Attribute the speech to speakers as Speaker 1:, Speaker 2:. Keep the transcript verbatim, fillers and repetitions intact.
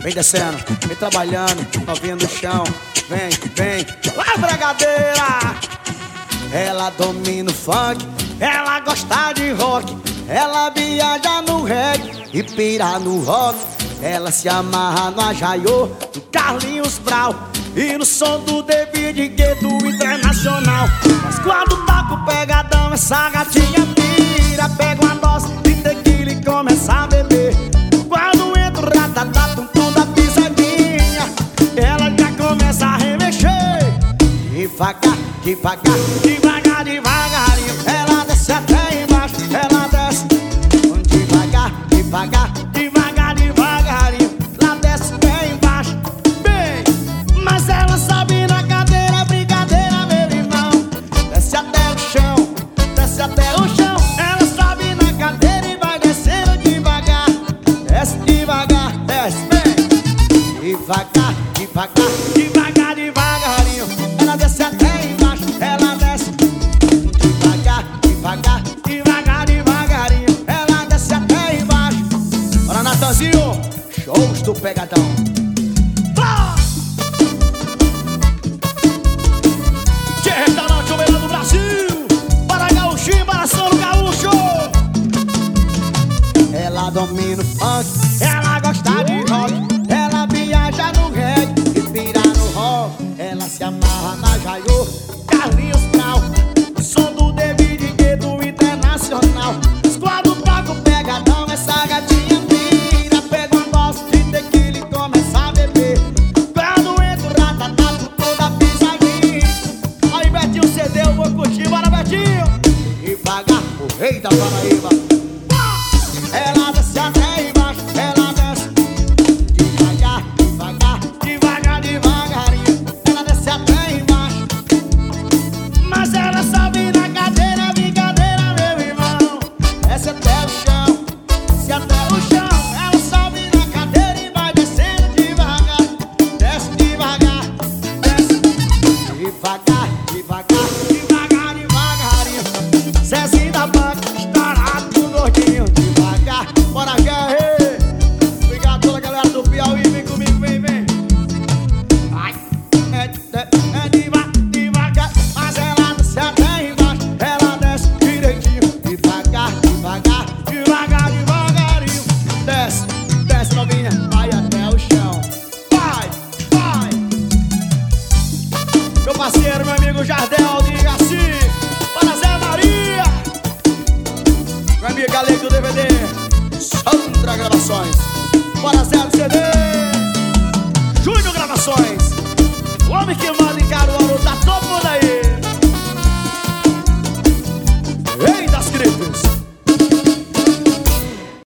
Speaker 1: Vem descendo, vem trabalhando, novinha no chão. Vem, vem, vai brigadeira. Ela domina o funk, ela gosta de rock. Ela viaja no reggae e pira no rock. Ela se amarra no Ajaiô, no Carlinhos Brau e no som do David Guetta Internacional. Mas quando toca o pegadão, essa gatinha pira. Pega uma dose de tequila e começa a beber. Quando entra o ratatá, tum tum da pisadinha, ela já começa a remexer. Devagar, devagar, devagar, devagarinho. Ela desce até embaixo, ela desce devagar, devagar, devagar, devagarinho. Ela desce até embaixo, bem. Mas ela sobe na cadeira, brincadeira, meu irmão. Desce até o chão, desce até o chão. Ela sobe na cadeira e vai descendo devagar. Desce devagar, desce, bem. Devagar, devagar, devagar, devagarinho. Ela desce até embaixo, ela desce devagar, devagar, devagar, devagarinho. Ela desce até embaixo. Bora, Natanzinho, shows do pegadão. Ah! De restaurante, o melhor do Brasil. Para Gaúchinho, para São Gaúcho. Ela domina o funk, ela gosta de rock. Ela viaja no reggae e pira no rock. Ela se amarra na Jaiô, Carlinhos Brau, o som do David Guetta Internacional. Mas quando toca o pegadão, essa gatinha pira. Pega uma dose de tequila e começa a beber. Quando entra o ratatá, toda pisadinha. Aí, Betinho, cedeu, eu vou curtir, bora, Betinho. Devagar, o rei da Paraíba. Ela desce até embaixo, ela desce devagar, devagar, devagar, devagarinho. Ela desce até embaixo, mas ela sobe na cadeira, brincadeira, meu irmão. Desce até o chão, desce até o chão. Ela sobe na cadeira e vai descendo devagar. Desce devagar, desce devagar, devagar, devagar, devagarinho. Zezinho da banca, estourado do gordinho. Devagar, bora cá, hey. Obrigado toda a galera do Piauí, vem comigo, vem, vem. Vai, é, é, é devagar, devagar. Mas ela desce até embaixo, ela desce direitinho. Devagar, devagar, devagar, devagarinho. Desce, desce novinha, vai até o chão. Vai, vai. Meu parceiro, meu amigo Jardel, diga assim. Para Zé Maria, meu amigo Galego do D V D, Sandra Gravações. Bora, Zé do C D, Júnior Gravações. O homem que manda em Caruaru, tá todo mundo aí. Rei das Cripes.